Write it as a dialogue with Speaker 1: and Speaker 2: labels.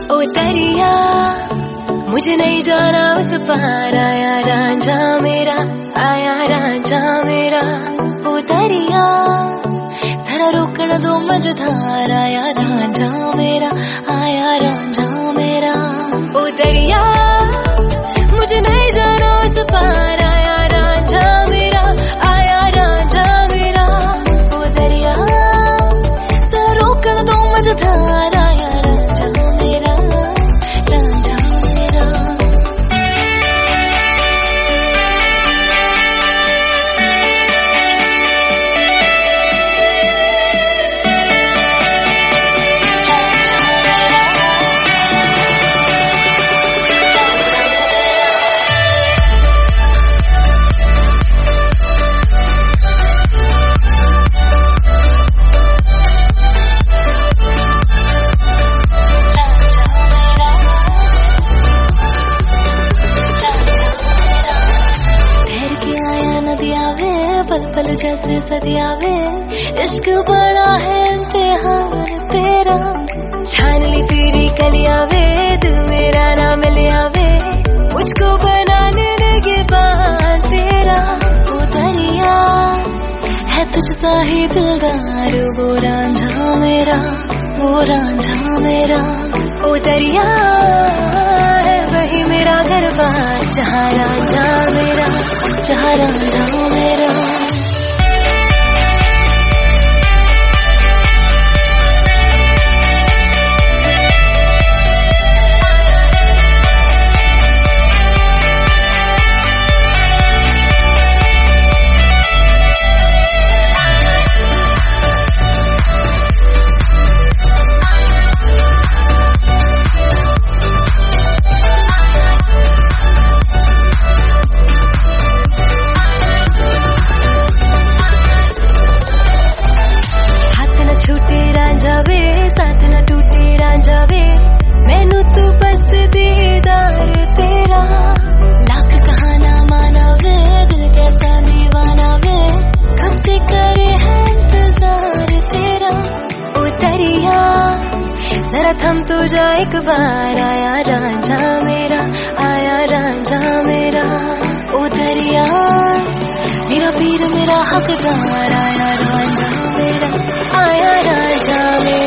Speaker 1: ओ दरिया मुझे नहीं जाना उस पार, आया रांझा मेरा, आया रांझा मेरा। ओ दरिया जरा रोकना दो मझधार, आया रांझा मेरा, आया रांझा मेरा। ओ दरिया मुझे नहीं जाना उस पार, आया रांझा मेरा, आया रांझा मेरा। ओ दरिया जरा रोकना दो मझधार, आया रांझा मेरा, रांझा मेरा। पल पल जैसे सदिया वे, इश्क बड़ा है इम्तिहान तेरा। छान ली तेरी कलिया वे, दिल मेरा ना मिलिया वे, मुझको बनाने लगे बान तेरा। ओ दरिया है तुझसा ही दिलदार, वो रांझा मेरा, वो रांझा मेरा। ओ दरिया है वही मेरा घर बार, जहाँ रांझा मेरा, जहाँ रांझा मेरा। साथ न टूटे रांझा वे, मैनू तू बस दीदार तेरा। लाख कहाना माना वे, दिल कैसा दीवाना वे, कब से करे है इंतजार तेरा। ओ दरिया जरा थम तो जा एक बार, आया रांझा मेरा, आया रांझा मेरा। ओ दरिया मेरा पीर मेरा हकदार, आया रांझा मेरा, आया रांझा मेरा।